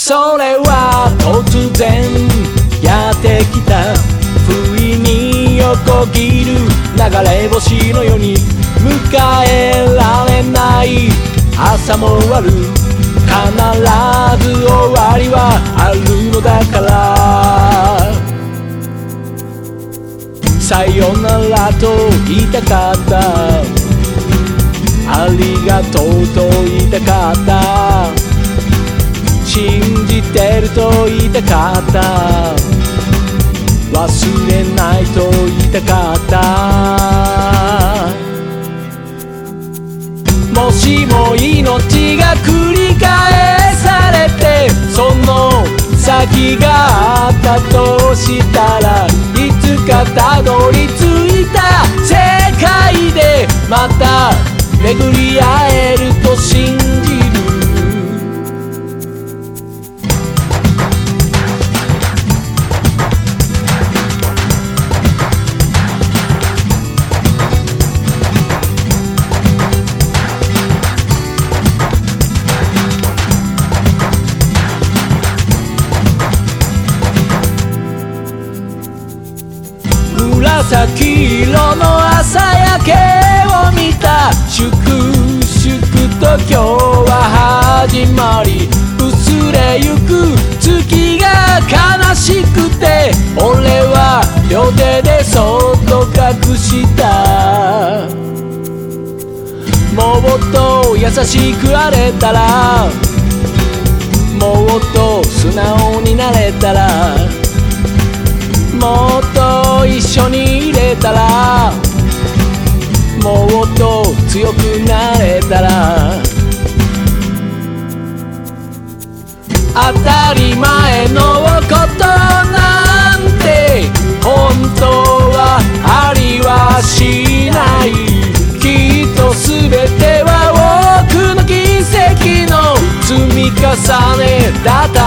それは突然やってきた不意に横切る流れ星のように迎えられない朝もある、必ず終わりはあるのだから、さよならと言いたかった、ありがとうと言いたかった、信じてると言いたかった、忘れないと言いたかった。もしも命が繰り返されてその先があったとしたら、いつかたどり着いた世界でまた巡り会えると信じる。紫色の朝焼けを見た、粛々と今日は始まり、薄れゆく月が悲しくて俺は両手でそっと隠した。もっと優しくあれたら、もっと素直になれたら、もっと一緒にいれたら、もっと強くなれたら、当たり前のことなんて本当はありはしない。きっと全ては多くの奇跡の積み重ねだった